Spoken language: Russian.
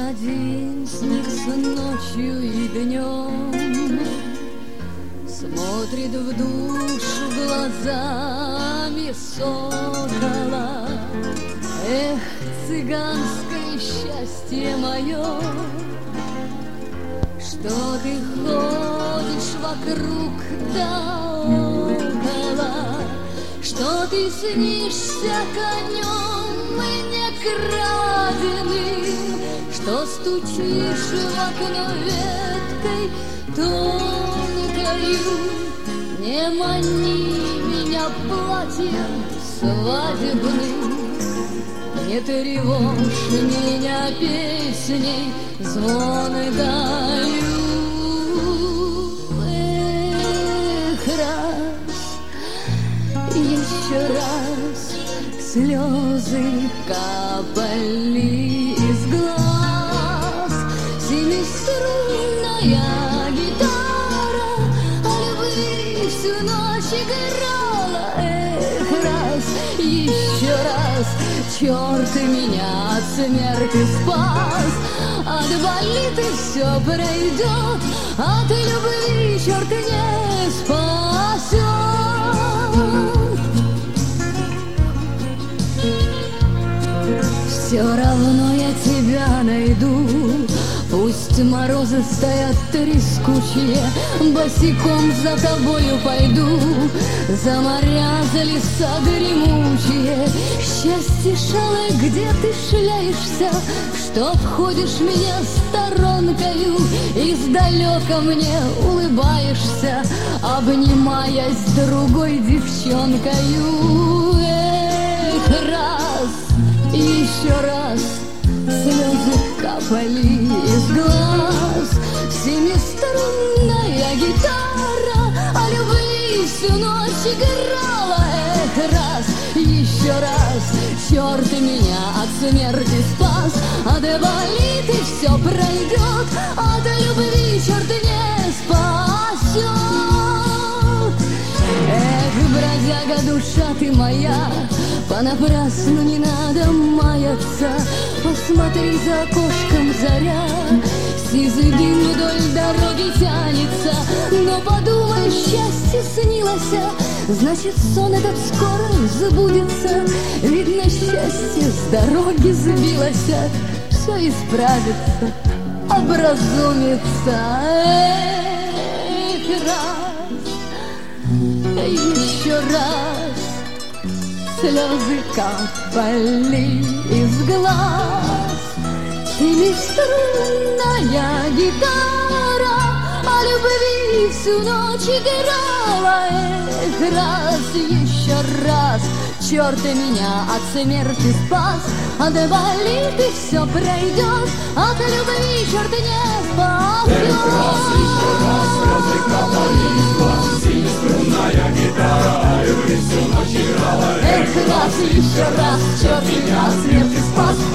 один снится ночью и днем, смотрит в душу глазами сокола. Эх, цыганское счастье мое, что ты ходишь вокруг да около, что ты снишься конем и некраденым, что стучишь в окно веткой тонкою. Не мани меня платьем свадебным, не тревожь меня песней звоны даю. Эх, раз, еще раз слезы капали из глаз. Семиструнная гитара о любви всю ночь играла. Эх, раз, еще раз, черт меня от смерти спас. От болит и все пройдет, от любви черт не спасет. Все равно я тебя найду, пусть морозы стоят трескучие, босиком за тобою пойду, за моря, за леса дремучие. Счастье шалое, где ты шляешься, что обходишь меня сторонкою, издалека мне улыбаешься, обнимаясь с другой девчонкою. Эх, раз, еще раз слезы капали из глаз. Семиструнная гитара о любви всю ночь играла. Эх, раз, еще раз, черт меня от смерти спас. От болит и все пройдет, от любви черт не спасет. Эх, бродяга, душа ты моя, понапрасну не надо маяться. Посмотри, за окошком заря, сизый дым вдоль дороги тянется. Но подумай, счастье снилось, значит, сон этот скоро сбудется. Видно, счастье с дороги сбилось, все исправится, образумится. Эх, раз, еще раз слезы капали из глаз. Семиструнная гитара о любви всю ночь играла. Эх, раз, еще раз, черт меня от смерти спас. От болит и все пройдет, от любви черт не спасет. Эх, раз, еще раз слезы капали из глаз. Семиструнная гитара о любви всю ночь играла. Эх, раз, еще раз, черт меня от смерти спас.